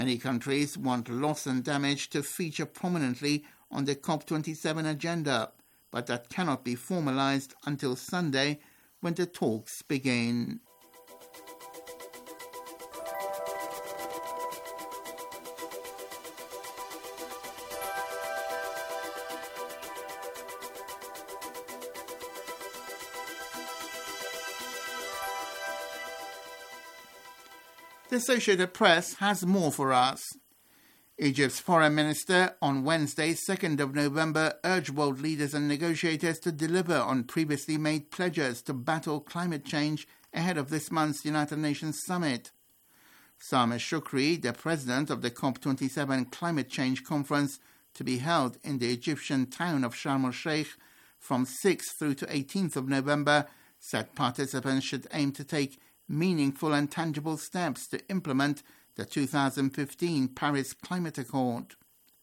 Many countries want loss and damage to feature prominently on the COP27 agenda, but that cannot be formalized until Sunday when the talks begin. The Associated Press has more for us. Egypt's foreign minister on Wednesday, 2nd of November, urged world leaders and negotiators to deliver on previously made pledges to battle climate change ahead of this month's United Nations summit. Sameh Shoukry, the president of the COP27 Climate Change Conference to be held in the Egyptian town of Sharm el-Sheikh from 6th through to 18th of November, said participants should aim to take meaningful and tangible steps to implement the 2015 Paris Climate Accord.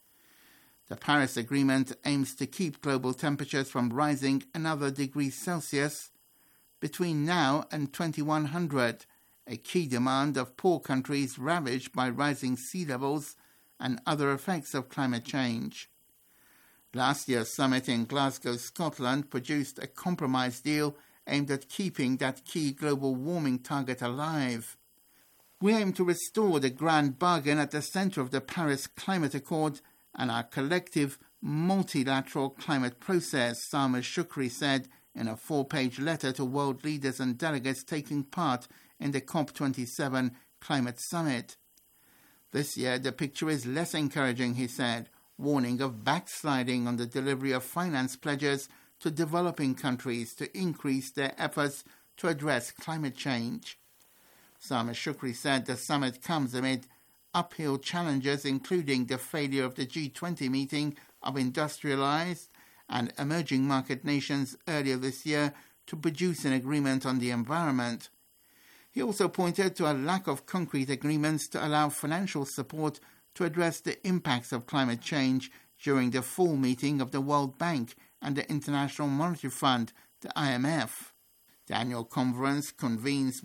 The Paris Agreement aims to keep global temperatures from rising another degree Celsius between now and 2100, a key demand of poor countries ravaged by rising sea levels and other effects of climate change. Last year's summit in Glasgow, Scotland, produced a compromise deal aimed at keeping that key global warming target alive. We aim to restore the grand bargain at the centre of the Paris Climate Accord and our collective multilateral climate process, Sameh Shoukry said in a 4-page letter to world leaders and delegates taking part in the COP27 Climate Summit. This year, the picture is less encouraging, he said, warning of backsliding on the delivery of finance pledges to developing countries to increase their efforts to address climate change. Sameh Shoukry said the summit comes amid uphill challenges, including the failure of the G20 meeting of industrialized and emerging market nations earlier this year to produce an agreement on the environment. He also pointed to a lack of concrete agreements to allow financial support to address the impacts of climate change during the full meeting of the World Bank and the International Monetary Fund, the IMF. The annual conference convenes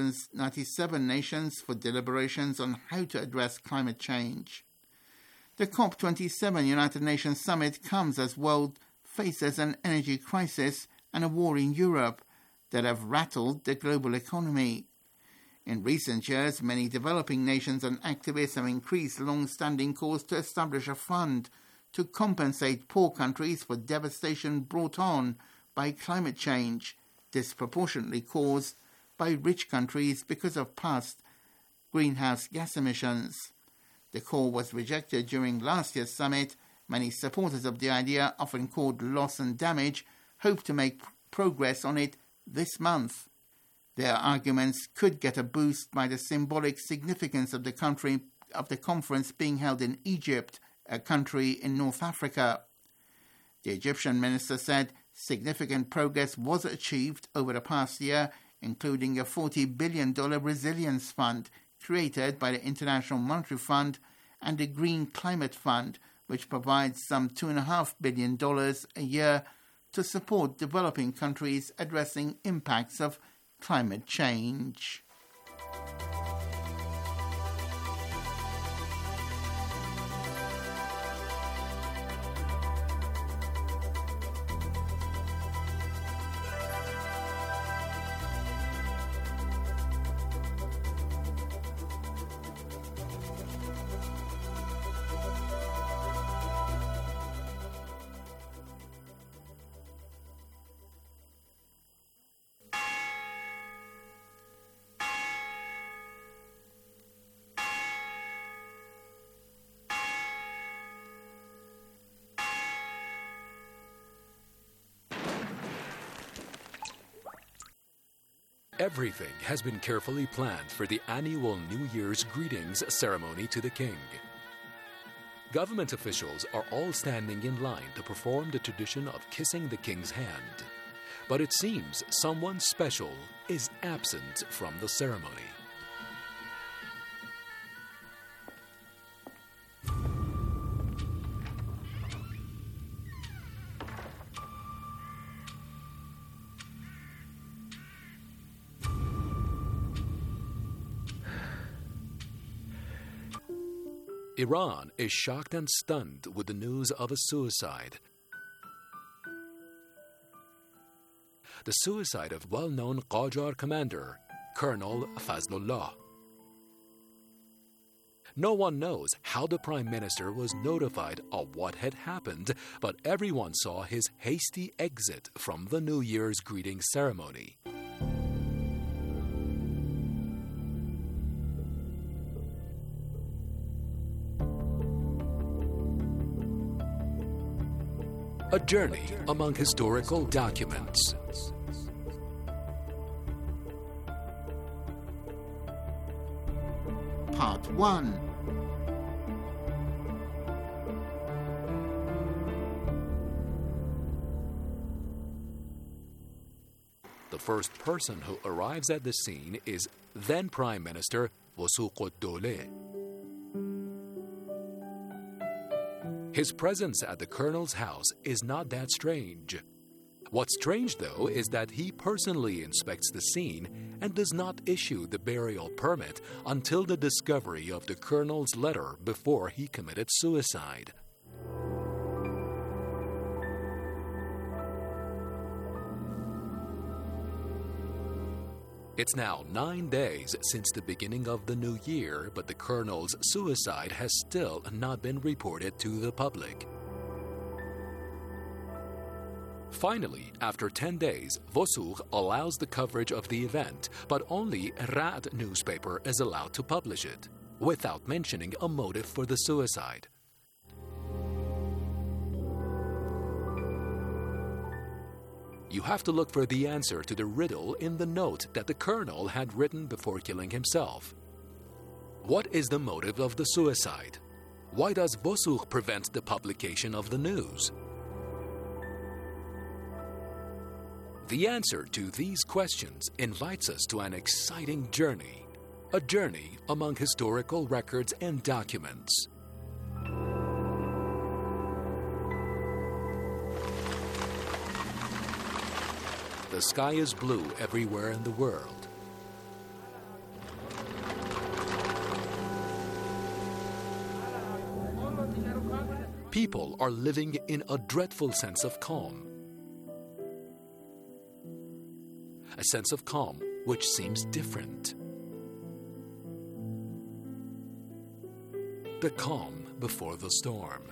197 nations for deliberations on how to address climate change. The COP27 United Nations Summit comes as the world faces an energy crisis and a war in Europe that have rattled the global economy. In recent years, many developing nations and activists have increased long-standing calls to establish a fund to compensate poor countries for devastation brought on by climate change, disproportionately caused by rich countries because of past greenhouse gas emissions. The call was rejected during last year's summit. Many supporters of the idea, often called loss and damage, hope to make progress on it this month. Their arguments could get a boost by the symbolic significance of the conference being held in Egypt, a country in North Africa. The Egyptian minister said significant progress was achieved over the past year, including a $40 billion resilience fund created by the International Monetary Fund and the Green Climate Fund, which provides some $2.5 billion a year to support developing countries addressing impacts of climate change. Everything has been carefully planned for the annual New Year's greetings ceremony to the King. Government officials are all standing in line to perform the tradition of kissing the King's hand. But it seems someone special is absent from the ceremony. Iran is shocked and stunned with the news of a suicide. The suicide of well-known Qajar commander, Colonel Fazlullah. No one knows how the Prime Minister was notified of what had happened, but everyone saw his hasty exit from the New Year's greeting ceremony. A journey among historical documents. Part 1. The first person who arrives at the scene is then Prime Minister Wasouq ad-Dawleh. His presence at the colonel's house is not that strange. What's strange, though, is that he personally inspects the scene and does not issue the burial permit until the discovery of the colonel's letter before he committed suicide. It's now 9 days since the beginning of the new year, but the colonel's suicide has still not been reported to the public. Finally, after 10 days, Wasouq allows the coverage of the event, but only Ra'd newspaper is allowed to publish it, without mentioning a motive for the suicide. You have to look for the answer to the riddle in the note that the colonel had written before killing himself. What is the motive of the suicide? Why does Wasouq prevent the publication of the news? The answer to these questions invites us to an exciting journey, a journey among historical records and documents. The sky is blue everywhere in the world. People are living in a dreadful sense of calm. A sense of calm which seems different. The calm before the storm.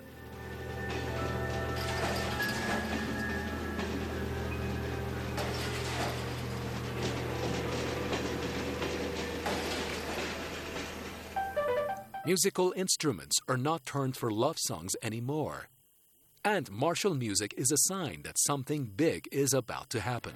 Musical instruments are not turned for love songs anymore. And martial music is a sign that something big is about to happen.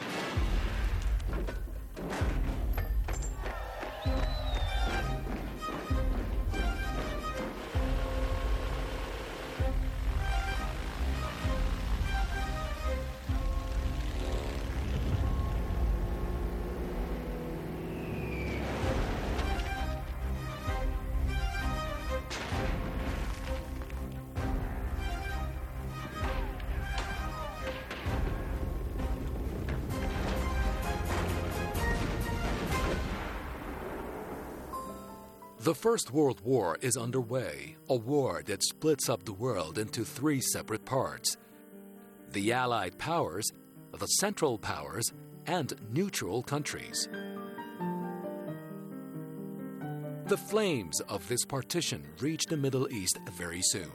The First World War is underway, a war that splits up the world into 3 separate parts: the Allied powers, the Central powers, and neutral countries. The flames of this partition reached the Middle East very soon.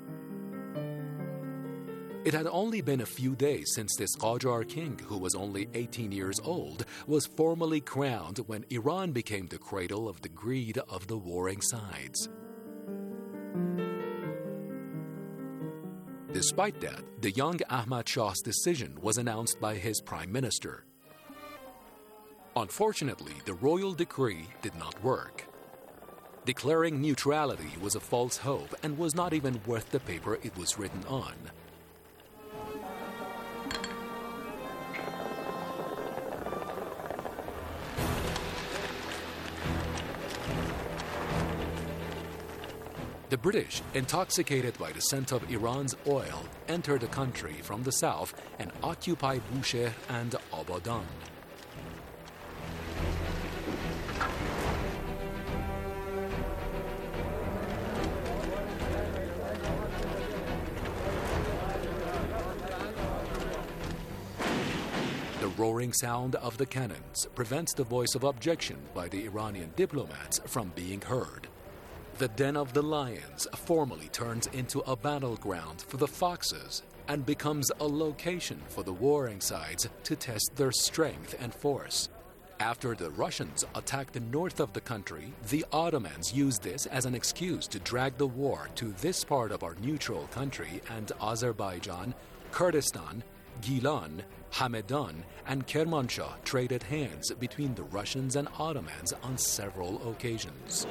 It had only been a few days since this Qajar king, who was only 18 years old, was formally crowned when Iran became the cradle of the greed of the warring sides. Despite that, the young Ahmad Shah's decision was announced by his prime minister. Unfortunately, the royal decree did not work. Declaring neutrality was a false hope and was not even worth the paper it was written on. The British, intoxicated by the scent of Iran's oil, entered the country from the south and occupied Bushehr and Abadan. roaring sound of the cannons prevents the voice of objection by the Iranian diplomats from being heard. The Den of the Lions formally turns into a battleground for the foxes and becomes a location for the warring sides to test their strength and force. After the Russians attacked the north of the country, the Ottomans used this as an excuse to drag the war to this part of our neutral country, and Azerbaijan, Kurdistan, Gilan, Hamedan, and Kermanshah traded hands between the Russians and Ottomans on several occasions.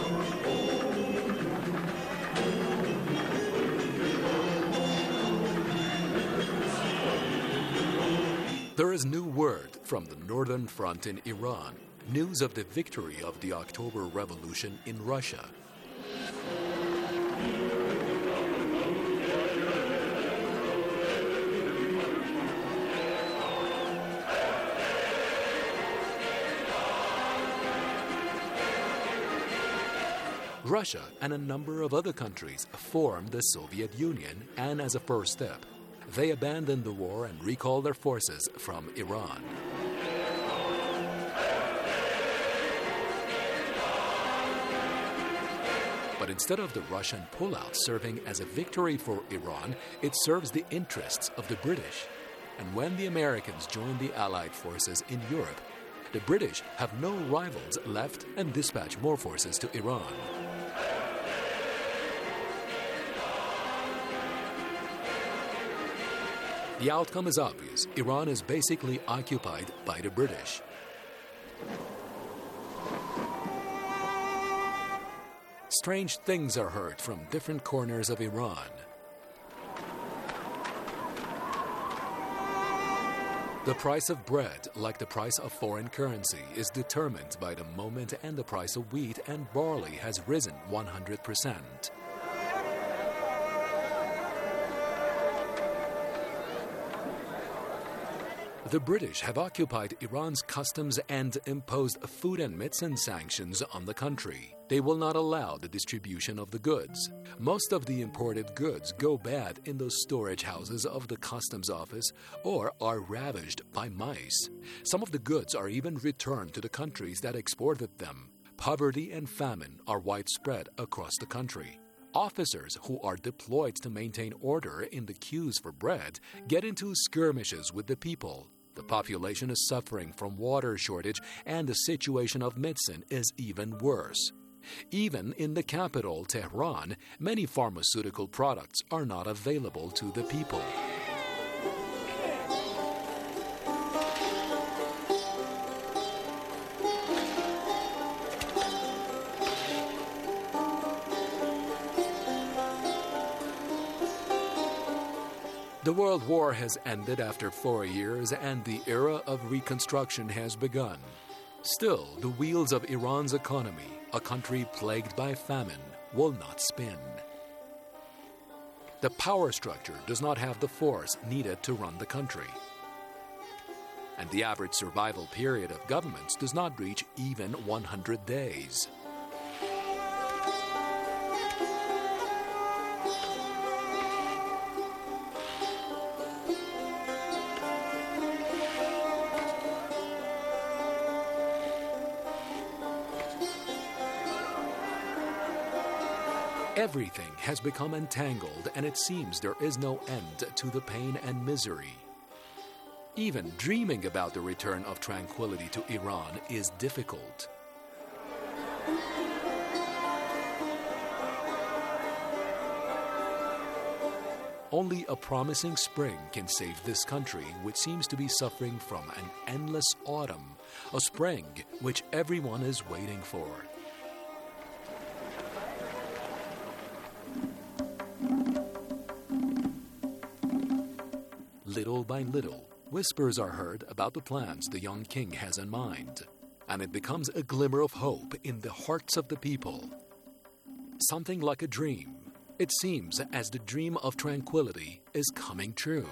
There is new word from the Northern Front in Iran, news of the victory of the October Revolution in Russia. Russia and a number of other countries formed the Soviet Union, and as a first step, they abandoned the war and recalled their forces from Iran. But instead of the Russian pullout serving as a victory for Iran, it serves the interests of the British. And when the Americans joined the Allied forces in Europe, the British have no rivals left and dispatch more forces to Iran. The outcome is obvious. Iran is basically occupied by the British. Strange things are heard from different corners of Iran. The price of bread, like the price of foreign currency, is determined by the moment, and the price of wheat and barley has risen 100%. The British have occupied Iran's customs and imposed food and medicine sanctions on the country. They will not allow the distribution of the goods. Most of the imported goods go bad in the storage houses of the customs office or are ravaged by mice. Some of the goods are even returned to the countries that exported them. Poverty and famine are widespread across the country. Officers who are deployed to maintain order in the queues for bread get into skirmishes with the people. The population is suffering from water shortage, and the situation of medicine is even worse. Even in the capital, Tehran, many pharmaceutical products are not available to the people. The World War has ended after 4 years, and the era of reconstruction has begun. Still, the wheels of Iran's economy, a country plagued by famine, will not spin. The power structure does not have the force needed to run the country. And the average survival period of governments does not reach even 100 days. Everything has become entangled, and it seems there is no end to the pain and misery. Even dreaming about the return of tranquility to Iran is difficult. Only a promising spring can save this country, which seems to be suffering from an endless autumn, a spring which everyone is waiting for. Little by little, whispers are heard about the plans the young king has in mind, and it becomes a glimmer of hope in the hearts of the people. Something like a dream. It seems as the dream of tranquility is coming true.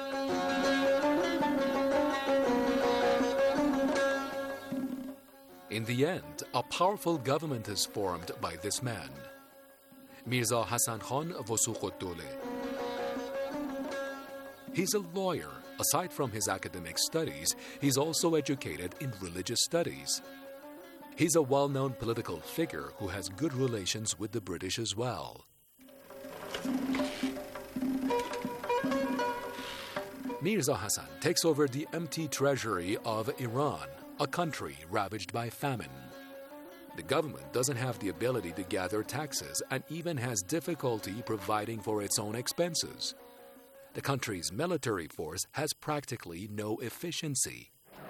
In the end, a powerful government is formed by this man, Mirza Hasan Khan Vosuqoddoleh. He's a lawyer Aside from his academic studies, he's also educated in religious studies. He's a well-known political figure who has good relations with the British as well. Mirza Hassan takes over the empty treasury of Iran, a country ravaged by famine. The government doesn't have the ability to gather taxes and even has difficulty providing for its own expenses. The country's military force has practically no efficiency.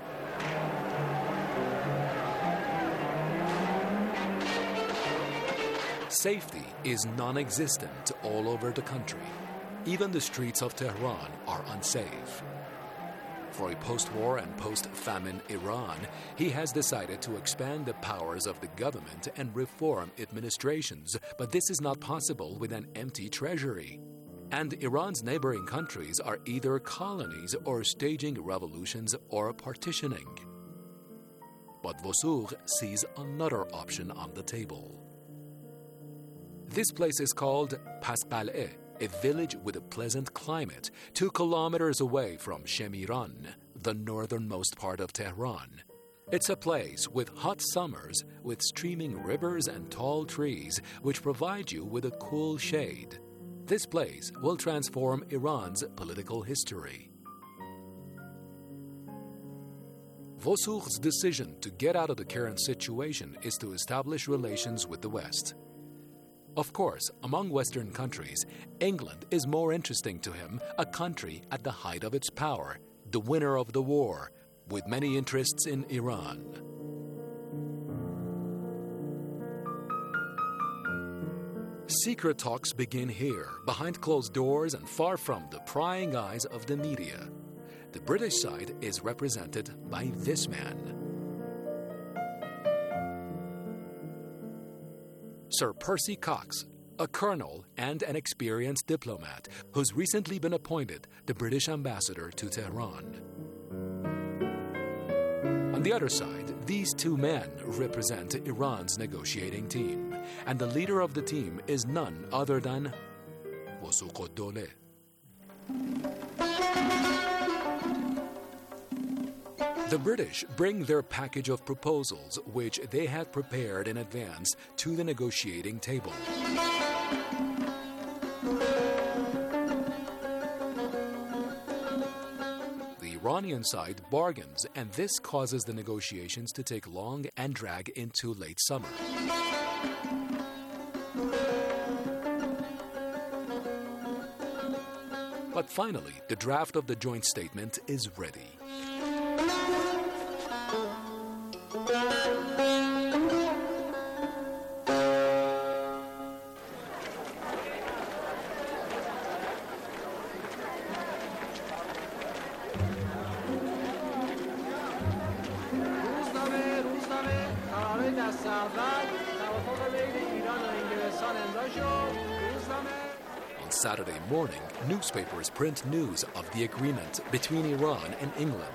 Safety is non-existent all over the country. Even the streets of Tehran are unsafe. For a post-war and post-famine Iran, he has decided to expand the powers of the government and reform administrations, but this is not possible with an empty treasury. And Iran's neighboring countries are either colonies or staging revolutions or partitioning. But Vossough sees another option on the table. This place is called Pasqal'eh, a village with a pleasant climate, 2 kilometers away from Shemiran, the northernmost part of Tehran. It's a place with hot summers, with streaming rivers and tall trees, which provide you with a cool shade. This place will transform Iran's political history. Vossough's decision to get out of the current situation is to establish relations with the West. Of course, among Western countries, England is more interesting to him, a country at the height of its power, the winner of the war, with many interests in Iran. Secret talks begin here, behind closed doors and far from the prying eyes of the media. The British side is represented by this man. Sir Percy Cox, a colonel and an experienced diplomat who's recently been appointed the British ambassador to Tehran. On the other side, these 2 men represent Iran's negotiating team, and the leader of the team is none other than Vossough-Dowleh. The British bring their package of proposals, which they had prepared in advance, to the negotiating table. The Iranian side bargains, and this causes the negotiations to take long and drag into late summer. But finally, the draft of the joint statement is ready. On Saturday morning, newspapers print news of the agreement between Iran and England.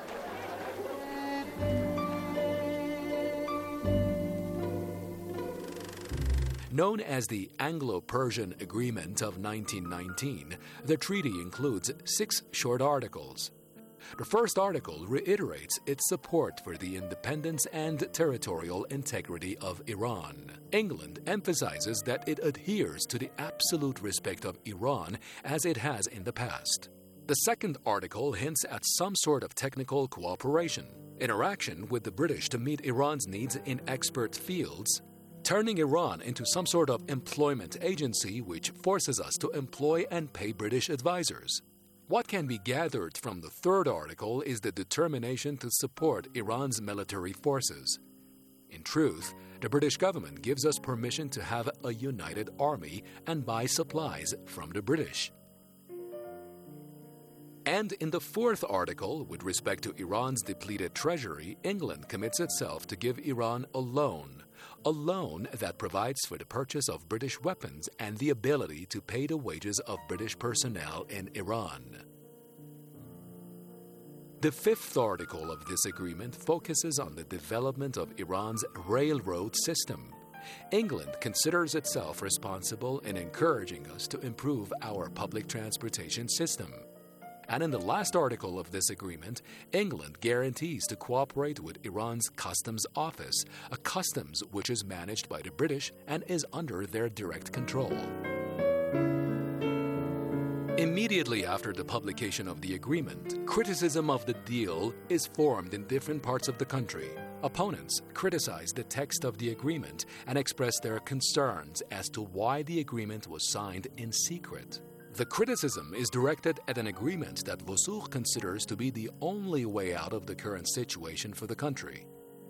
Known as the Anglo-Persian Agreement of 1919, the treaty includes 6 short articles. The first article reiterates its support for the independence and territorial integrity of Iran. England emphasizes that it adheres to the absolute respect of Iran as it has in the past. The second article hints at some sort of technical cooperation, interaction with the British to meet Iran's needs in expert fields, turning Iran into some sort of employment agency which forces us to employ and pay British advisors. What can be gathered from the third article is the determination to support Iran's military forces. In truth, the British government gives us permission to have a united army and buy supplies from the British. And in the fourth article, with respect to Iran's depleted treasury, England commits itself to give Iran a loan that provides for the purchase of British weapons and the ability to pay the wages of British personnel in Iran. The fifth article of this agreement focuses on the development of Iran's railroad system. England considers itself responsible in encouraging us to improve our public transportation system. And in the last article of this agreement, England guarantees to cooperate with Iran's Customs Office, a customs which is managed by the British and is under their direct control. Immediately after the publication of the agreement, criticism of the deal is formed in different parts of the country. Opponents criticize the text of the agreement and express their concerns as to why the agreement was signed in secret. The criticism is directed at an agreement that Vossough considers to be the only way out of the current situation for the country.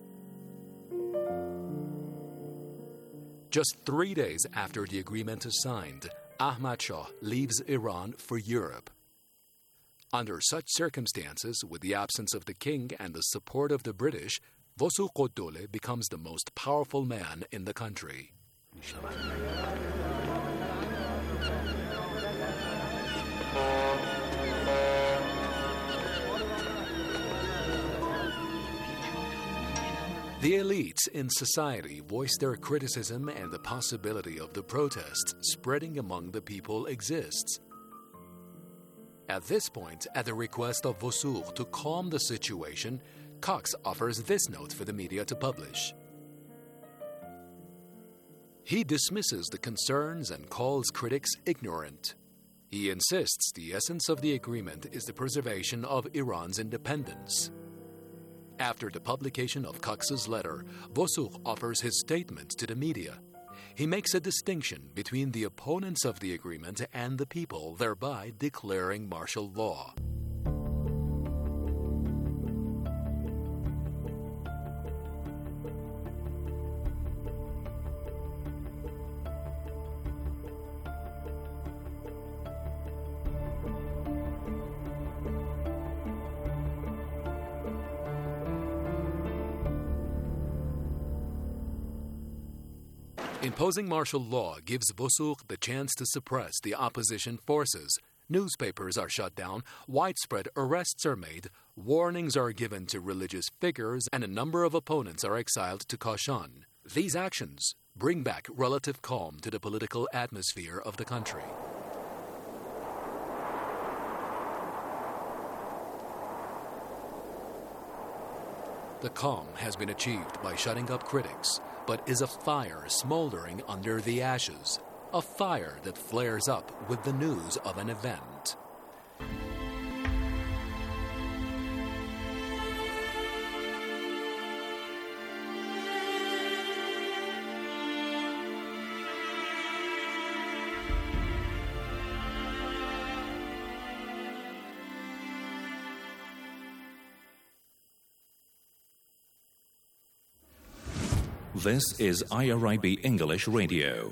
Just 3 days after the agreement is signed, Ahmad Shah leaves Iran for Europe. Under such circumstances, with the absence of the king and the support of the British, Vossough Koddole becomes the most powerful man in the country. The elites in society voice their criticism, and the possibility of the protests spreading among the people exists. At this point, at the request of Vossough to calm the situation, Cox offers this note for the media to publish. He dismisses the concerns and calls critics ignorant. He insists the essence of the agreement is the preservation of Iran's independence. After the publication of Cox's letter, Vossough offers his statement to the media. He makes a distinction between the opponents of the agreement and the people, thereby declaring martial law. Imposing martial law gives Vossough the chance to suppress the opposition forces. Newspapers are shut down, widespread arrests are made, warnings are given to religious figures, and a number of opponents are exiled to Kashan. These actions bring back relative calm to the political atmosphere of the country. The calm has been achieved by shutting up critics, but is a fire smoldering under the ashes, a fire that flares up with the news of an event. This is IRIB English Radio.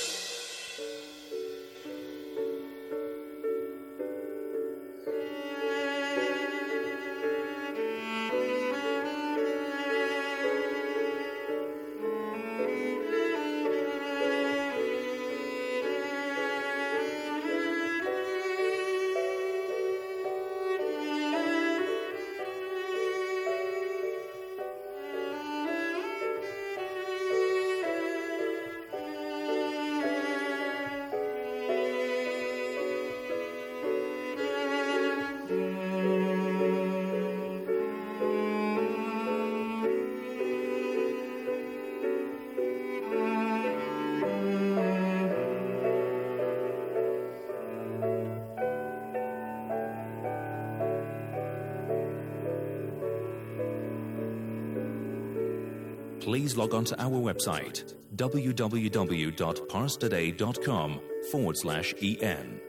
Please log on to our website, www.parstoday.com/en.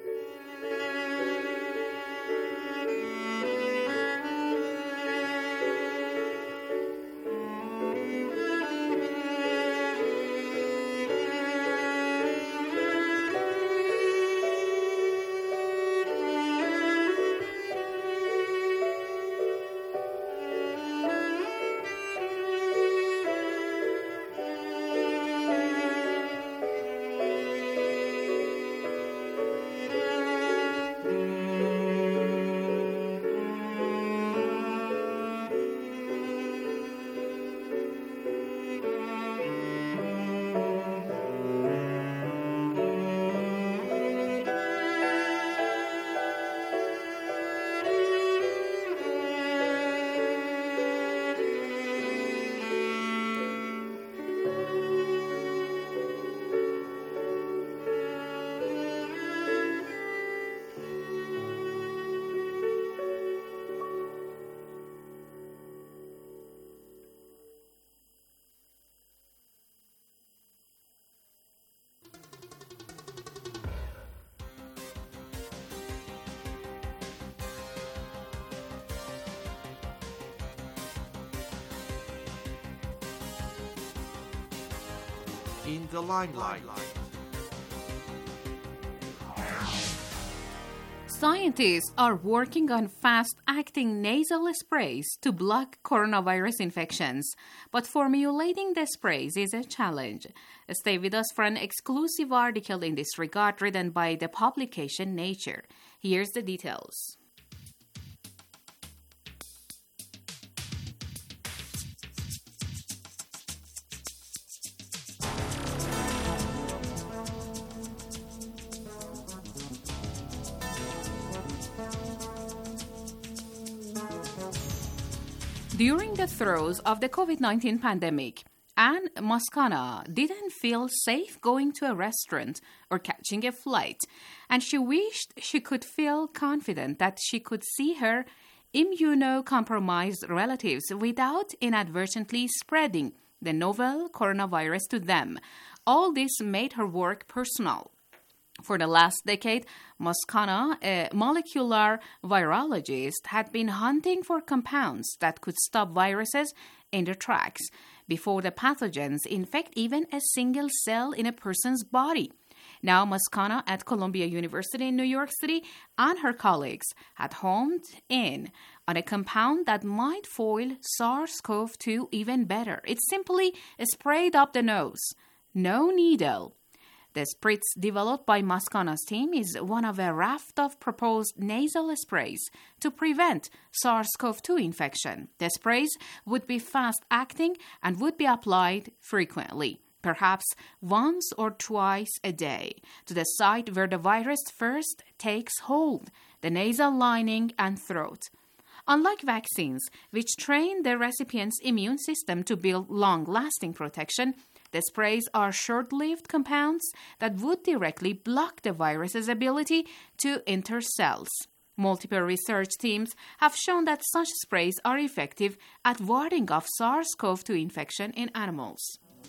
in the limelight. Scientists are working on fast-acting nasal sprays to block coronavirus infections, but formulating the sprays is a challenge. Stay with us for an exclusive article in this regard written by the publication Nature. Here's the details. During the throes of the COVID-19 pandemic, Anne Moscona didn't feel safe going to a restaurant or catching a flight, and she wished she could feel confident that she could see her immunocompromised relatives without inadvertently spreading the novel coronavirus to them. All this made her work personal. For the last decade, Moscona, a molecular virologist, had been hunting for compounds that could stop viruses in their tracks before the pathogens infect even a single cell in a person's body. Now, Moscona at Columbia University in New York City and her colleagues had homed in on a compound that might foil SARS-CoV-2 even better. It's simply sprayed up the nose. No needle. The spritz developed by Moscona's team is one of a raft of proposed nasal sprays to prevent SARS-CoV-2 infection. The sprays would be fast-acting and would be applied frequently, perhaps once or twice a day, to the site where the virus first takes hold, the nasal lining and throat. Unlike vaccines, which train the recipient's immune system to build long-lasting protection, the sprays are short-lived compounds that would directly block the virus's ability to enter cells. Multiple research teams have shown that such sprays are effective at warding off SARS-CoV-2 infection in animals.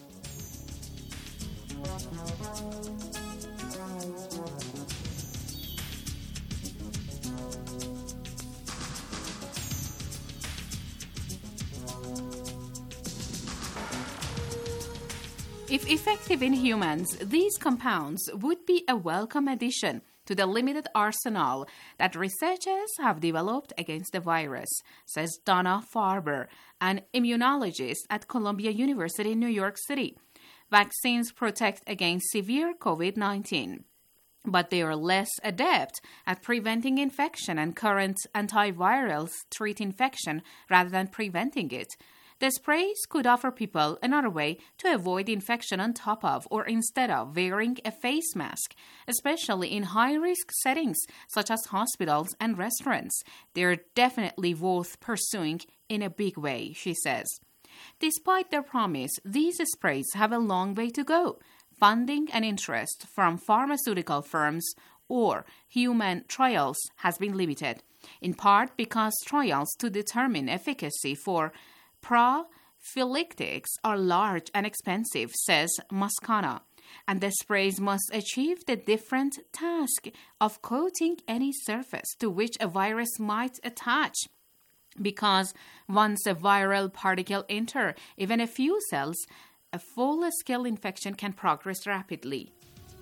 If effective in humans, these compounds would be a welcome addition to the limited arsenal that researchers have developed against the virus, says Donna Farber, an immunologist at Columbia University in New York City. Vaccines protect against severe COVID-19, but they are less adept at preventing infection, and current antivirals treat infection rather than preventing it. The sprays could offer people another way to avoid infection on top of or instead of wearing a face mask, especially in high-risk settings such as hospitals and restaurants. They're definitely worth pursuing in a big way, she says. Despite their promise, these sprays have a long way to go. Funding and interest from pharmaceutical firms or human trials has been limited, in part because trials to determine efficacy for prophylactics are large and expensive, says Moscona, and the sprays must achieve the different task of coating any surface to which a virus might attach, because once a viral particle enters even a few cells, a full-scale infection can progress rapidly.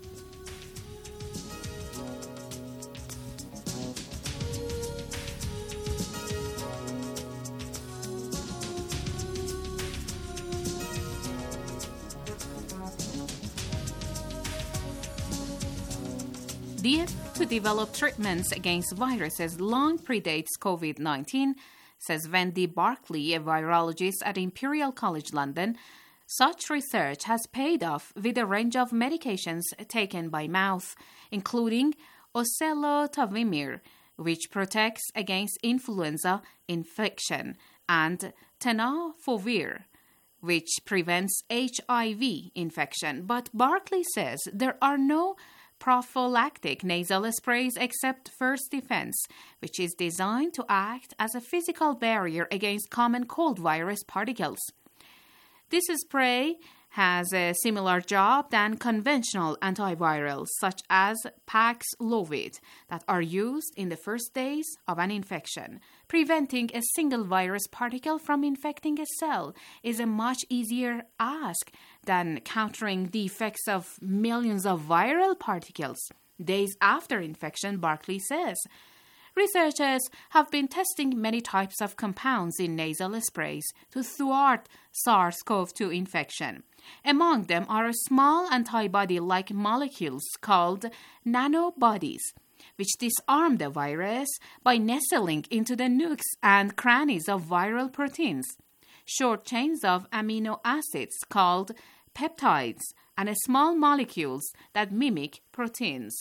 The effort to develop treatments against viruses long predates COVID-19, says Wendy Barkley, a virologist at Imperial College London. Such research has paid off with a range of medications taken by mouth, including oseltamivir, which protects against influenza infection, and tenofovir, which prevents HIV infection. But Barkley says there are no prophylactic nasal sprays except First Defense, which is designed to act as a physical barrier against common cold virus particles. This spray has a similar job than conventional antivirals such as Paxlovid that are used in the first days of an infection. Preventing a single virus particle from infecting a cell is a much easier ask than countering the effects of millions of viral particles days after infection, Barkley says. Researchers have been testing many types of compounds in nasal sprays to thwart SARS-CoV-2 infection. Among them are small antibody-like molecules called nanobodies, which disarm the virus by nestling into the nooks and crannies of viral proteins. Short chains of amino acids called peptides and small molecules that mimic proteins.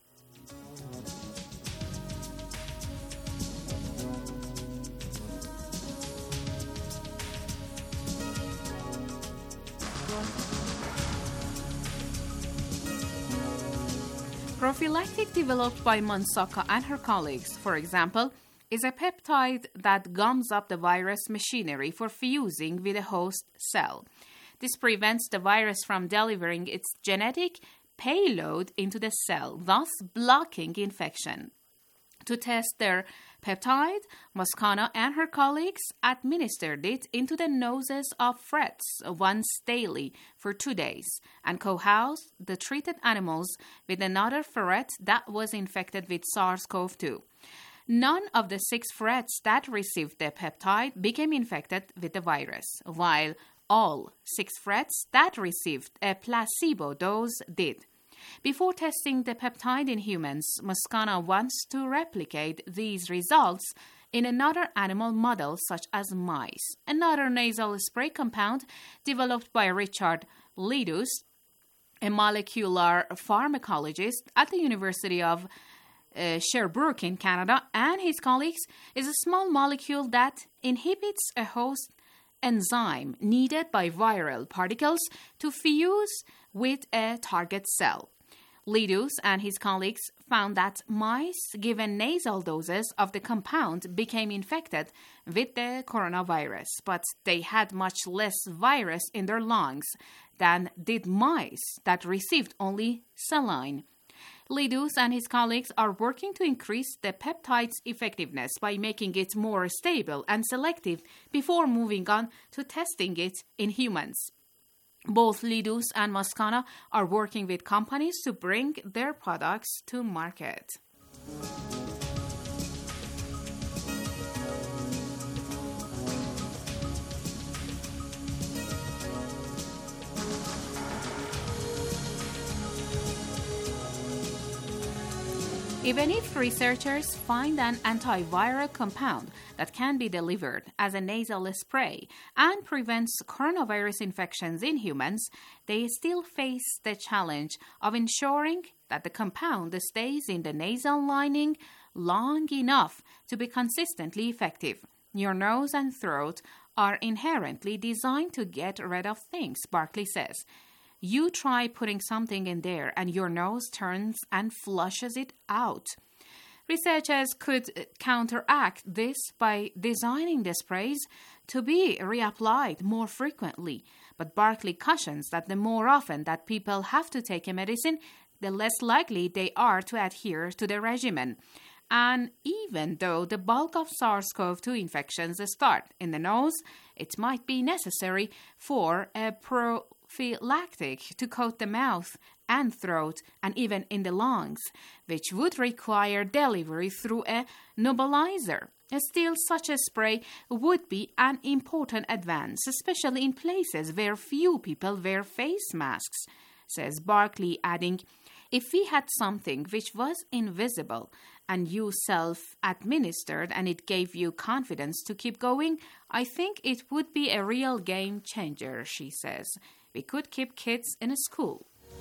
Prophylactic developed by Monsaka and her colleagues, for example, is a peptide that gums up the virus machinery for fusing with a host cell. This prevents the virus from delivering its genetic payload into the cell, thus blocking infection. To test their peptide, Moscano and her colleagues administered it into the noses of frets once daily for 2 days and co-housed the treated animals with another ferret that was infected with SARS-CoV-2. None of the 6 frets that received the peptide became infected with the virus, while all 6 frets that received a placebo dose did. Before testing the peptide in humans, Moscano wants to replicate these results in another animal model such as mice. Another nasal spray compound developed by Richard Lidus, a molecular pharmacologist at the University of Sherbrooke in Canada, and his colleagues, is a small molecule that inhibits a host enzyme needed by viral particles to fuse with a target cell. Lidus and his colleagues found that mice given nasal doses of the compound became infected with the coronavirus, but they had much less virus in their lungs than did mice that received only saline. Lidus and his colleagues are working to increase the peptide's effectiveness by making it more stable and selective before moving on to testing it in humans. Both Lidus and Moscano are working with companies to bring their products to market. Even if researchers find an antiviral compound that can be delivered as a nasal spray and prevents coronavirus infections in humans, they still face the challenge of ensuring that the compound stays in the nasal lining long enough to be consistently effective. Your nose and throat are inherently designed to get rid of things, Barkley says. You try putting something in there and your nose turns and flushes it out. Researchers could counteract this by designing the sprays to be reapplied more frequently, but Barkley cautions that the more often that people have to take a medicine, the less likely they are to adhere to the regimen. And even though the bulk of SARS-CoV-2 infections start in the nose, it might be necessary for a prophylactic to coat the mouth and throat and even in the lungs, which would require delivery through a nebulizer. Still, such a spray would be an important advance, especially in places where few people wear face masks, says Barkley, adding, if we had something which was invisible and you self-administered and it gave you confidence to keep going, I think it would be a real game changer, she says. We could keep kids in a school.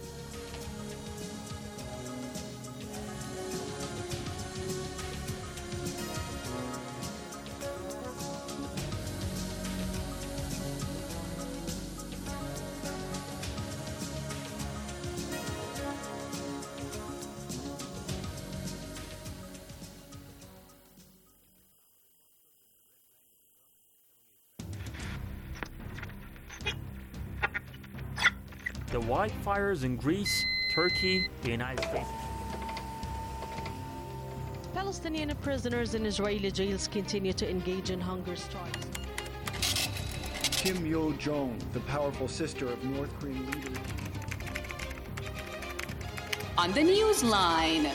The wildfires in Greece, Turkey, the United States. Palestinian prisoners in Israeli jails continue to engage in hunger strikes. Kim Yo-jong, the powerful sister of North Korean leader. On the Newsline.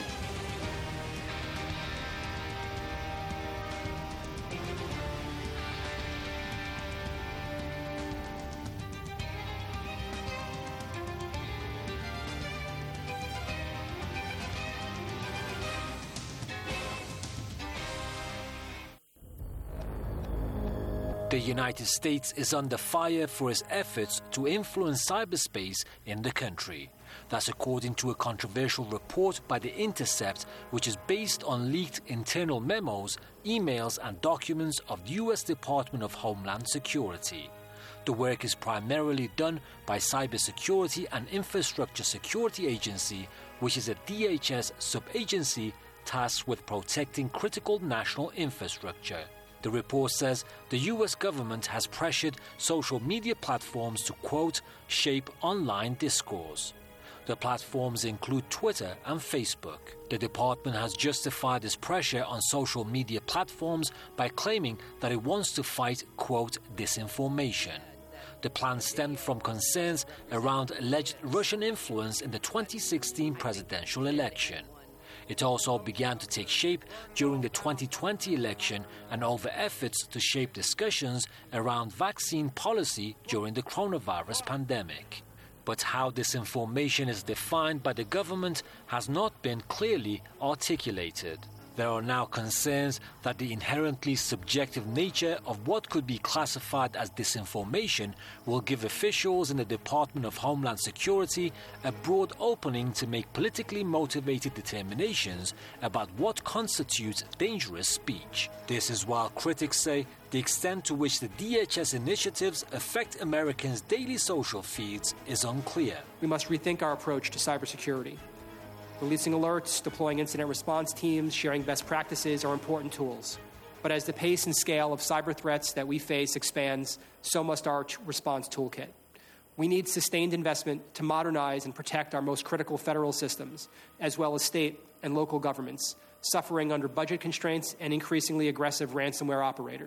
The United States is under fire for its efforts to influence cyberspace in the country. That's according to a controversial report by The Intercept, which is based on leaked internal memos, emails and documents of the U.S. Department of Homeland Security. The work is primarily done by Cybersecurity and Infrastructure Security Agency, which is a DHS sub-agency tasked with protecting critical national infrastructure. The report says the U.S. government has pressured social media platforms to, quote, shape online discourse. The platforms include Twitter and Facebook. The department has justified this pressure on social media platforms by claiming that it wants to fight, quote, disinformation. The plan stemmed from concerns around alleged Russian influence in the 2016 presidential election. It also began to take shape during the 2020 election and over efforts to shape discussions around vaccine policy during the coronavirus pandemic. But how disinformation is defined by the government has not been clearly articulated. There are now concerns that the inherently subjective nature of what could be classified as disinformation will give officials in the Department of Homeland Security a broad opening to make politically motivated determinations about what constitutes dangerous speech. This is while critics say the extent to which the DHS initiatives affect Americans' daily social feeds is unclear. We must rethink our approach to cybersecurity. Releasing alerts, deploying incident response teams, sharing best practices are important tools. But as the pace and scale of cyber threats that we face expands, so must our response toolkit. We need sustained investment to modernize and protect our most critical federal systems, as well as state and local governments, suffering under budget constraints and increasingly aggressive ransomware operators.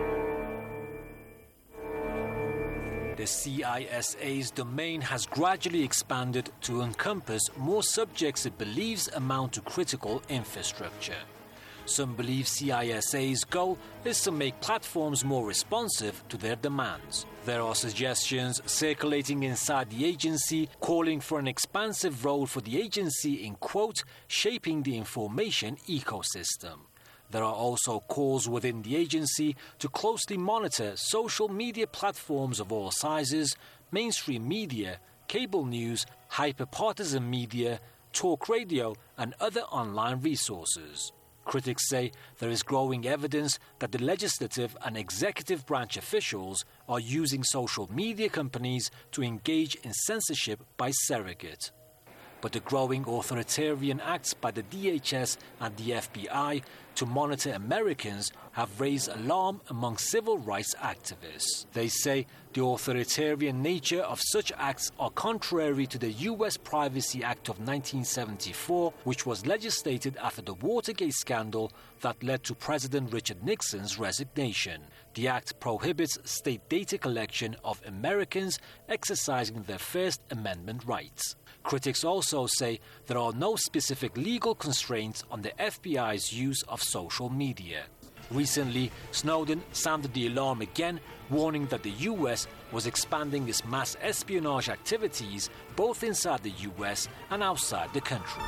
The CISA's domain has gradually expanded to encompass more subjects it believes amount to critical infrastructure. Some believe CISA's goal is to make platforms more responsive to their demands. There are suggestions circulating inside the agency calling for an expansive role for the agency in, quote, shaping the information ecosystem. There are also calls within the agency to closely monitor social media platforms of all sizes, mainstream media, cable news, hyper-partisan media, talk radio, and other online resources. Critics say there is growing evidence that the legislative and executive branch officials are using social media companies to engage in censorship by surrogate. But the growing authoritarian acts by the DHS and the FBI to monitor Americans have raised alarm among civil rights activists. They say the authoritarian nature of such acts are contrary to the U.S. Privacy Act of 1974, which was legislated after the Watergate scandal that led to President Richard Nixon's resignation. The act prohibits state data collection of Americans exercising their First Amendment rights. Critics also say there are no specific legal constraints on the FBI's use of social media. Recently, Snowden sounded the alarm again, warning that the US was expanding its mass espionage activities both inside the US and outside the country.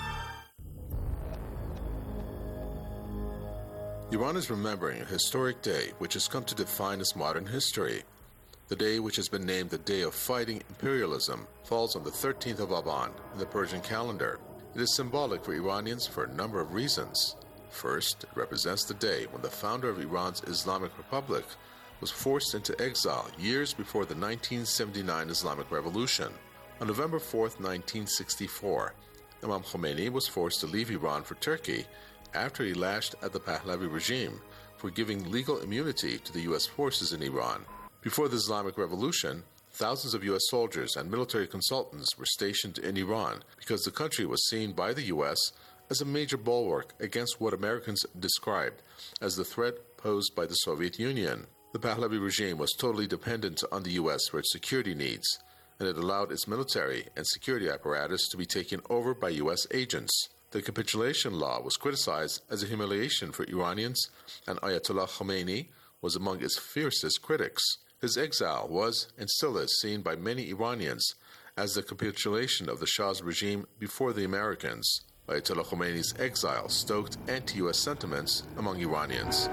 Iran is remembering a historic day which has come to define its modern history. The day, which has been named the Day of Fighting Imperialism, falls on the 13th of Aban in the Persian calendar. It is symbolic for Iranians for a number of reasons. First, it represents the day when the founder of Iran's Islamic Republic was forced into exile years before the 1979 Islamic Revolution. On November 4, 1964, Imam Khomeini was forced to leave Iran for Turkey after he lashed at the Pahlavi regime for giving legal immunity to the U.S. forces in Iran. Before the Islamic Revolution, thousands of U.S. soldiers and military consultants were stationed in Iran because the country was seen by the U.S. as a major bulwark against what Americans described as the threat posed by the Soviet Union. The Pahlavi regime was totally dependent on the U.S. for its security needs, and it allowed its military and security apparatus to be taken over by U.S. agents. The capitulation law was criticized as a humiliation for Iranians, and Ayatollah Khomeini was among its fiercest critics. His exile was, and still is, seen by many Iranians as the capitulation of the Shah's regime before the Americans. Ayatollah Khomeini's exile stoked anti-U.S. sentiments among Iranians.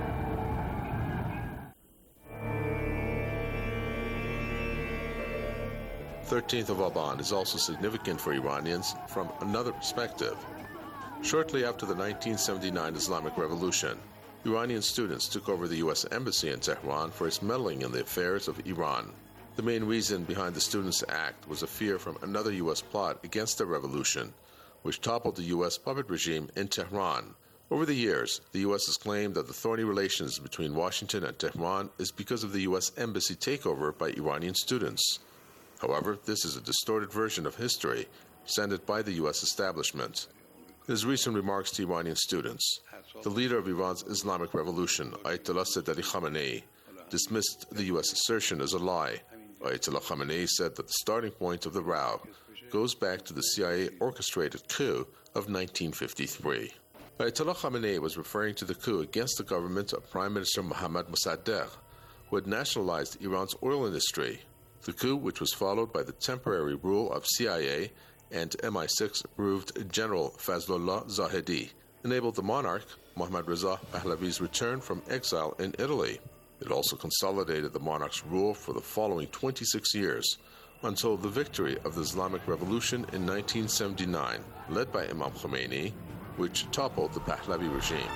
The 13th of Aban is also significant for Iranians from another perspective. Shortly after the 1979 Islamic Revolution, Iranian students took over the U.S. Embassy in Tehran for its meddling in the affairs of Iran. The main reason behind the Students' Act was a fear from another U.S. plot against the revolution, which toppled the U.S. puppet regime in Tehran. Over the years, the U.S. has claimed that the thorny relations between Washington and Tehran is because of the U.S. Embassy takeover by Iranian students. However, this is a distorted version of history presented by the U.S. establishment. In his recent remarks to Iranian students, the leader of Iran's Islamic Revolution, Ayatollah Said Ali Khamenei, dismissed the U.S. assertion as a lie. Ayatollah Khamenei said that the starting point of the row goes back to the CIA-orchestrated coup of 1953. Ayatollah Khamenei was referring to the coup against the government of Prime Minister Mohammad Mossadegh, who had nationalized Iran's oil industry. The coup, which was followed by the temporary rule of CIA and MI6-approved General Fazlullah Zahedi, enabled the monarch, Mohammad Reza Pahlavi's return from exile in Italy. It also consolidated the monarch's rule for the following 26 years, until the victory of the Islamic Revolution in 1979, led by Imam Khomeini, which toppled the Pahlavi regime.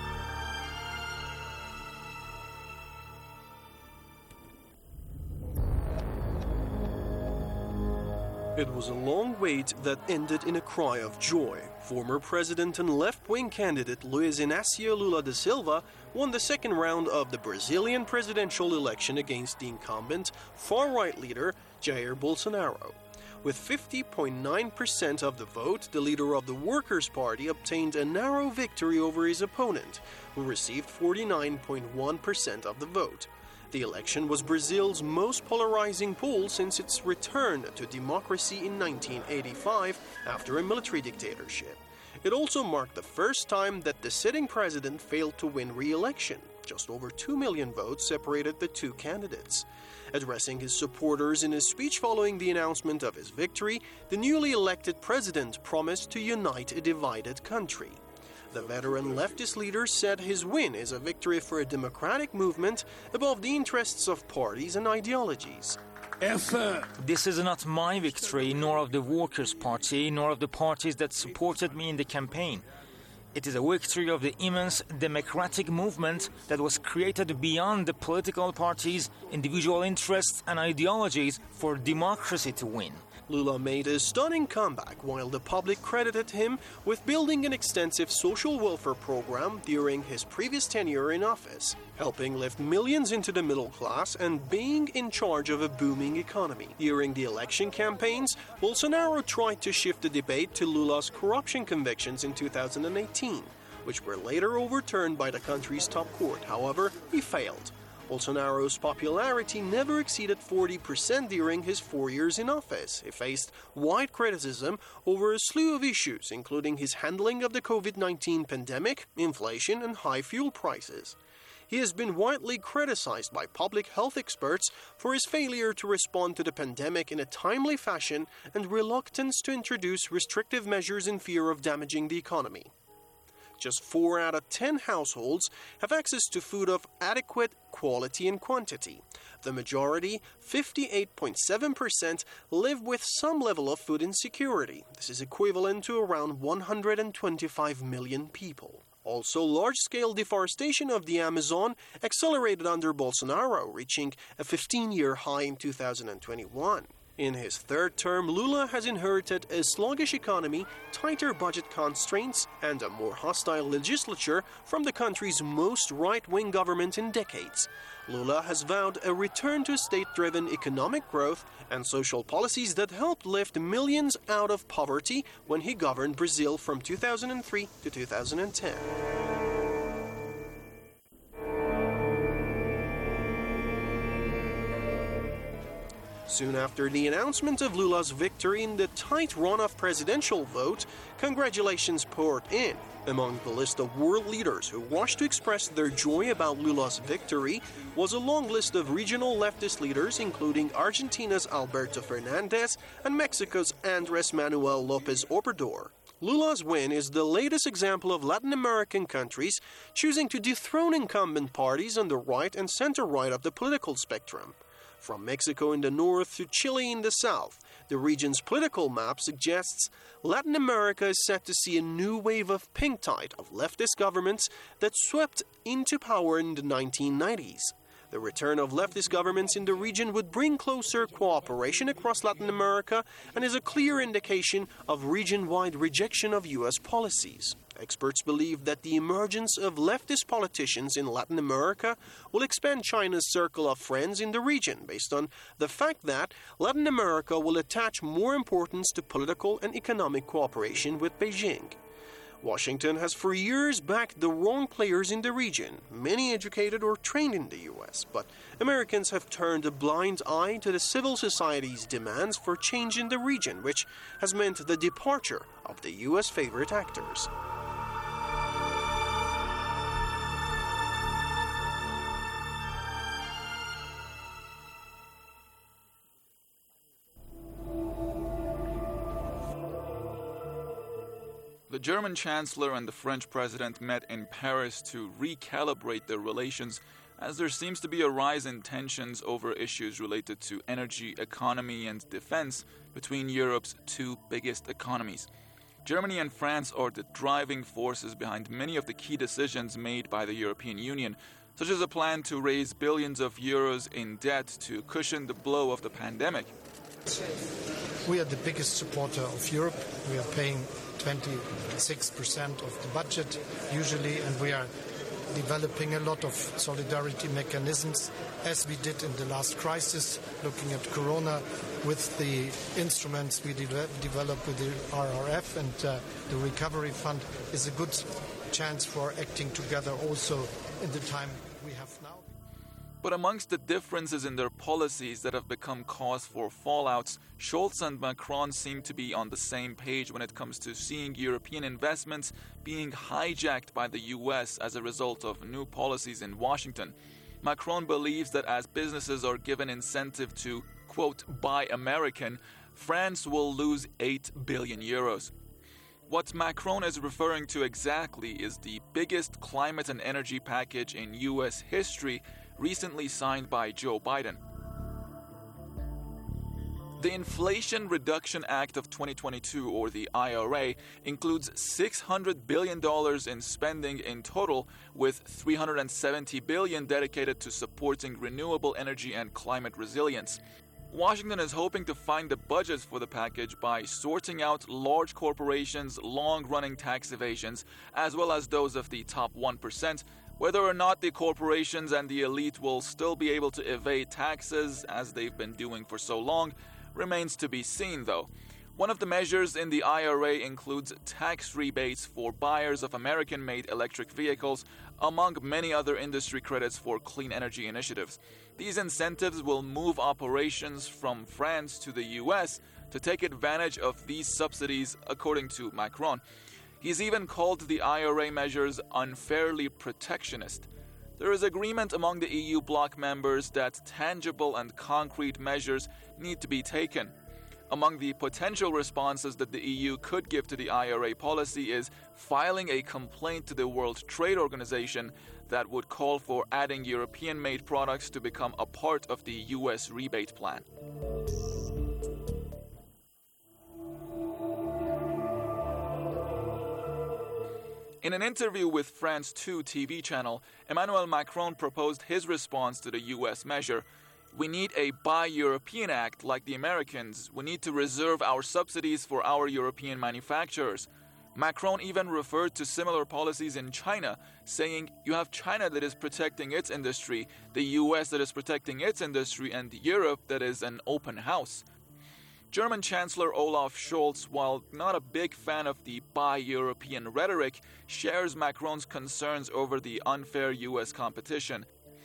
It was a long wait that ended in a cry of joy. Former president and left-wing candidate Luiz Inácio Lula da Silva won the second round of the Brazilian presidential election against the incumbent far-right leader Jair Bolsonaro. With 50.9% of the vote, the leader of the Workers' Party obtained a narrow victory over his opponent, who received 49.1% of the vote. The election was Brazil's most polarizing poll since its return to democracy in 1985 after a military dictatorship. It also marked the first time that the sitting president failed to win re-election. Just over 2 million votes separated the two candidates. Addressing his supporters in his speech following the announcement of his victory, the newly elected president promised to unite a divided country. The veteran leftist leader said his win is a victory for a democratic movement above the interests of parties and ideologies. This is not my victory, nor of the Workers' Party, nor of the parties that supported me in the campaign. It is a victory of the immense democratic movement that was created beyond the political parties, individual interests and ideologies for democracy to win. Lula made a stunning comeback while the public credited him with building an extensive social welfare program during his previous tenure in office, helping lift millions into the middle class and being in charge of a booming economy. During the election campaigns, Bolsonaro tried to shift the debate to Lula's corruption convictions in 2018, which were later overturned by the country's top court. However, he failed. Bolsonaro's popularity never exceeded 40% during his 4 years in office. He faced wide criticism over a slew of issues, including his handling of the COVID-19 pandemic, inflation, and high fuel prices. He has been widely criticized by public health experts for his failure to respond to the pandemic in a timely fashion and reluctance to introduce restrictive measures in fear of damaging the economy. Just 4 out of 10 households have access to food of adequate quality and quantity. The majority, 58.7%, live with some level of food insecurity. This is equivalent to around 125 million people. Also, large-scale deforestation of the Amazon accelerated under Bolsonaro, reaching a 15-year high in 2021. In his third term, Lula has inherited a sluggish economy, tighter budget constraints, and a more hostile legislature from the country's most right-wing government in decades. Lula has vowed a return to state-driven economic growth and social policies that helped lift millions out of poverty when he governed Brazil from 2003 to 2010. Soon after the announcement of Lula's victory in the tight runoff presidential vote, congratulations poured in. Among the list of world leaders who rushed to express their joy about Lula's victory was a long list of regional leftist leaders, including Argentina's Alberto Fernandez and Mexico's Andrés Manuel López Obrador. Lula's win is the latest example of Latin American countries choosing to dethrone incumbent parties on the right and center-right of the political spectrum. From Mexico in the north to Chile in the south, the region's political map suggests Latin America is set to see a new wave of pink tide of leftist governments that swept into power in the 1990s. The return of leftist governments in the region would bring closer cooperation across Latin America and is a clear indication of region-wide rejection of U.S. policies. Experts believe that the emergence of leftist politicians in Latin America will expand China's circle of friends in the region based on the fact that Latin America will attach more importance to political and economic cooperation with Beijing. Washington has for years backed the wrong players in the region, many educated or trained in the U.S., but Americans have turned a blind eye to the civil society's demands for change in the region, which has meant the departure of the U.S. favorite actors. The German Chancellor and the French President met in Paris to recalibrate their relations as there seems to be a rise in tensions over issues related to energy, economy and defense between Europe's two biggest economies. Germany and France are the driving forces behind many of the key decisions made by the European Union, such as a plan to raise billions of euros in debt to cushion the blow of the pandemic. We are the biggest supporter of Europe. We are paying 26% of the budget usually, and we are developing a lot of solidarity mechanisms, as we did in the last crisis, looking at Corona with the instruments we developed with the RRF, and the Recovery Fund is a good chance for acting together also in the time we have now. But amongst the differences in their policies that have become cause for fallouts, Scholz and Macron seem to be on the same page when it comes to seeing European investments being hijacked by the US as a result of new policies in Washington. Macron believes that as businesses are given incentive to, quote, buy American, France will lose 8 billion euros. What Macron is referring to exactly is the biggest climate and energy package in US history, recently signed by Joe Biden. The Inflation Reduction Act of 2022, or the IRA, includes $600 billion in spending in total, with $370 billion dedicated to supporting renewable energy and climate resilience. Washington is hoping to find the budgets for the package by sorting out large corporations' long-running tax evasions, as well as those of the top 1%. Whether or not the corporations and the elite will still be able to evade taxes, as they've been doing for so long, remains to be seen, though. One of the measures in the IRA includes tax rebates for buyers of American-made electric vehicles, among many other industry credits for clean energy initiatives. These incentives will move operations from France to the US to take advantage of these subsidies, according to Macron. He's even called the IRA measures unfairly protectionist. There is agreement among the EU bloc members that tangible and concrete measures need to be taken. Among the potential responses that the EU could give to the IRA policy is filing a complaint to the World Trade Organization that would call for adding European-made products to become a part of the US rebate plan. In an interview with France 2 TV channel, Emmanuel Macron proposed his response to the US measure. We need a Buy European Act like the Americans. We need to reserve our subsidies for our European manufacturers. Macron even referred to similar policies in China, saying you have China that is protecting its industry, the US that is protecting its industry, and Europe that is an open house. German Chancellor Olaf Scholz, while not a big fan of the Buy European rhetoric, shares Macron's concerns over the unfair US competition.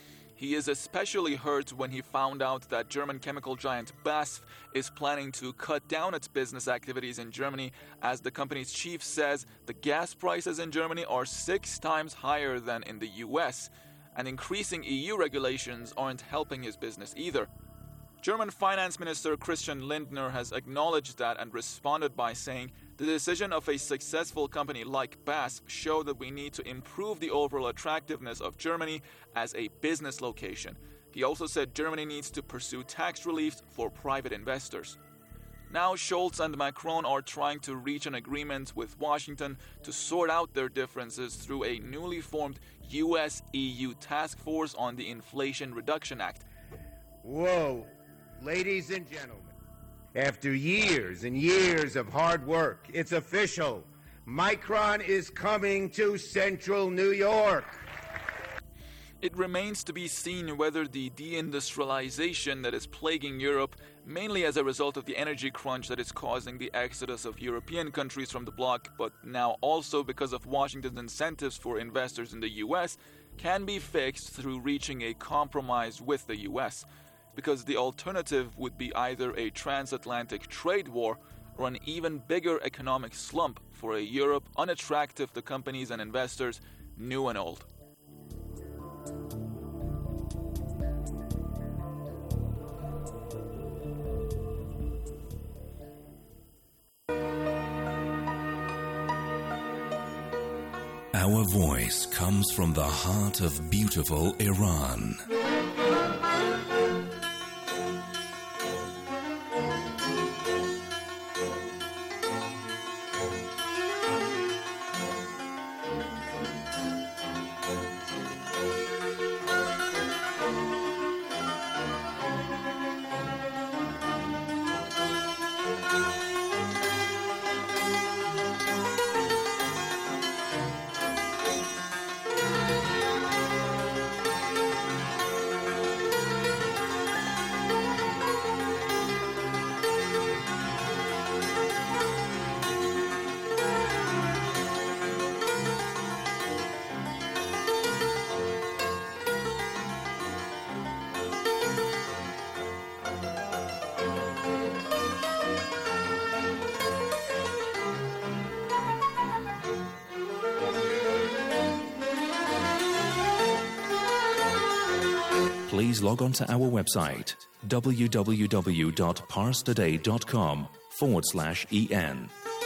He is especially hurt when he found out that German chemical giant BASF is planning to cut down its business activities in Germany, as the company's chief says the gas prices in Germany are 6 times higher than in the US, and increasing EU regulations aren't helping his business either. German Finance Minister Christian Lindner has acknowledged that and responded by saying, "The decision of a successful company like BASF show that we need to improve the overall attractiveness of Germany as a business location." He also said Germany needs to pursue tax relief for private investors. Now Scholz and Macron are trying to reach an agreement with Washington to sort out their differences through a newly formed US-EU task force on the Inflation Reduction Act. Whoa, ladies and gentlemen. After years and years of hard work, it's official. Micron is coming to central New York. It remains to be seen whether the deindustrialization that is plaguing Europe, mainly as a result of the energy crunch that is causing the exodus of European countries from the bloc, but now also because of Washington's incentives for investors in the US, can be fixed through reaching a compromise with the US. Because the alternative would be either a transatlantic trade war or an even bigger economic slump for a Europe unattractive to companies and investors, new and old. Our voice comes from the heart of beautiful Iran. Please log on to our website, www.parstoday.com/en.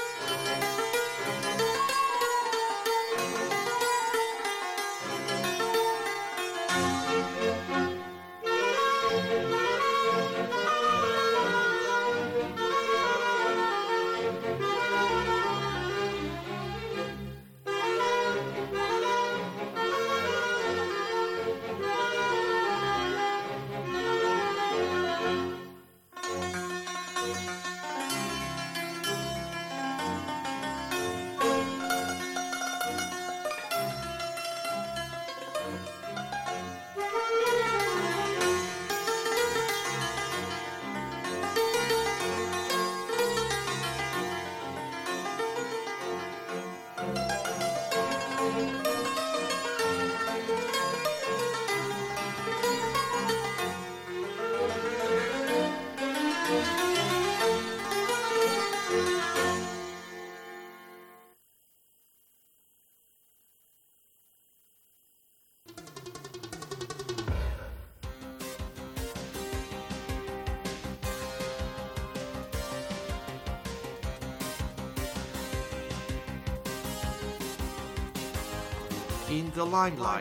In the limelight.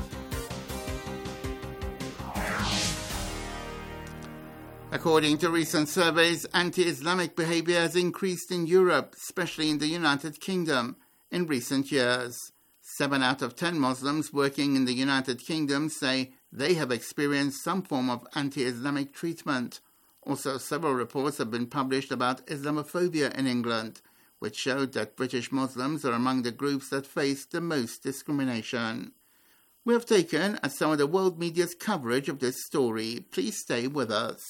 According to recent surveys, anti-Islamic behavior has increased in Europe, especially in the United Kingdom, in recent years. 7 out of 10 Muslims working in the United Kingdom say they have experienced some form of anti-Islamic treatment. Also, several reports have been published about Islamophobia in England, which showed that British Muslims are among the groups that face the most discrimination. We have taken at some of the world media's coverage of this story. Please stay with us.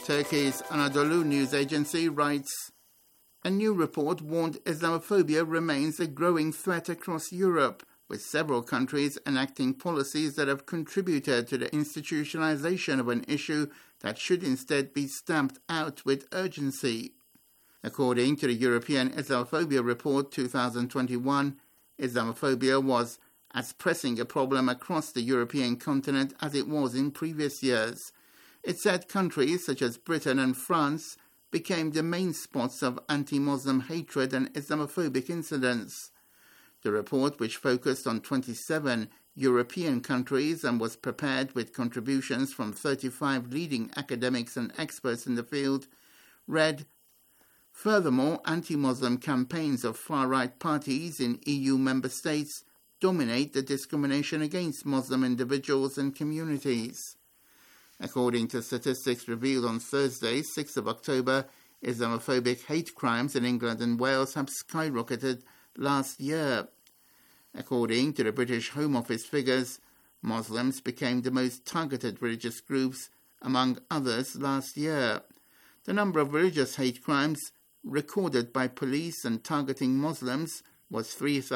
Turkey's Anadolu news agency writes, a new report warned Islamophobia remains a growing threat across Europe, with several countries enacting policies that have contributed to the institutionalization of an issue that should instead be stamped out with urgency. According to the European Islamophobia Report 2021, Islamophobia was as pressing a problem across the European continent as it was in previous years. It said countries such as Britain and France became the main spots of anti-Muslim hatred and Islamophobic incidents. The report, which focused on 27 European countries and was prepared with contributions from 35 leading academics and experts in the field, read, furthermore, anti-Muslim campaigns of far-right parties in EU member states dominate the discrimination against Muslim individuals and communities. According to statistics revealed on Thursday, 6th of October, Islamophobic hate crimes in England and Wales have skyrocketed last year. According to the British Home Office figures, Muslims became the most targeted religious groups, among others, last year. The number of religious hate crimes recorded by police and targeting Muslims was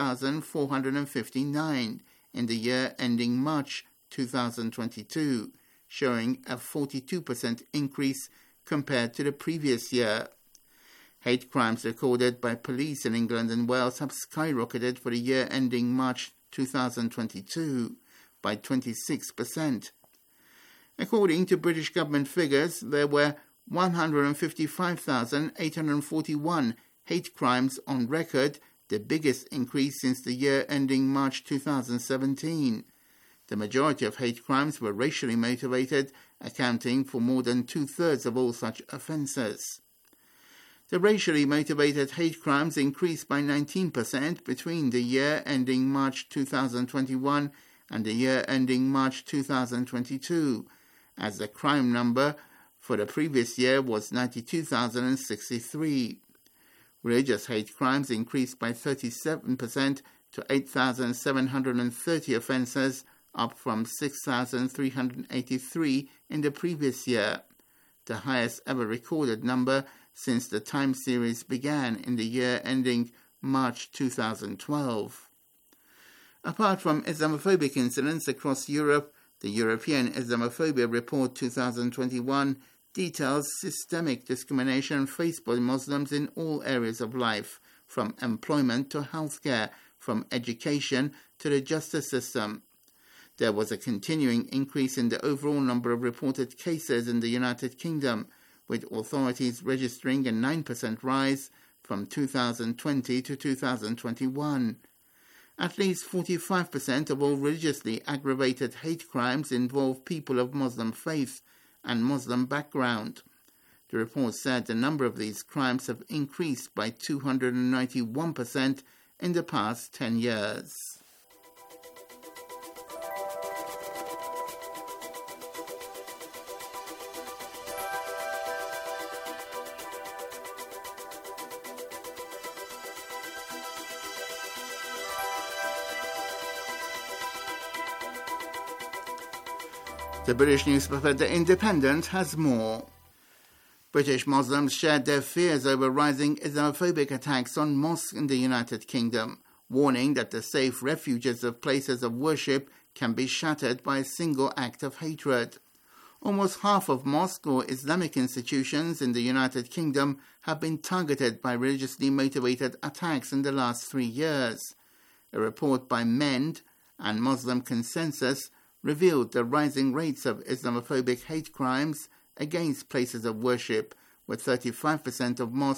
3,459 in the year ending March 2022, showing a 42% increase compared to the previous year. Hate crimes recorded by police in England and Wales have skyrocketed for the year ending March 2022 by 26%. According to British government figures, there were 155,841 hate crimes on record, the biggest increase since the year ending March 2017. The majority of hate crimes were racially motivated, accounting for more than two-thirds of all such offences. The racially motivated hate crimes increased by 19% between the year ending March 2021 and the year ending March 2022, as the crime number for the previous year was 92,063. Religious hate crimes increased by 37% to 8,730 offences, up from 6,383 in the previous year, the highest ever recorded number since the time series began in the year ending March 2012. Apart from Islamophobic incidents across Europe, the European Islamophobia Report 2021 details systemic discrimination faced by Muslims in all areas of life, from employment to healthcare, from education to the justice system. There was a continuing increase in the overall number of reported cases in the United Kingdom, with authorities registering a 9% rise from 2020 to 2021. At least 45% of all religiously aggravated hate crimes involve people of Muslim faith and Muslim background. The report said the number of these crimes have increased by 291% in the past 10 years. The British newspaper The Independent has more. British Muslims shared their fears over rising Islamophobic attacks on mosques in the United Kingdom, warning that the safe refuges of places of worship can be shattered by a single act of hatred. Almost half of mosques or Islamic institutions in the United Kingdom have been targeted by religiously motivated attacks in the last 3 years. A report by MEND and Muslim Consensus revealed the rising rates of Islamophobic hate crimes against places of worship, with 35% of mosques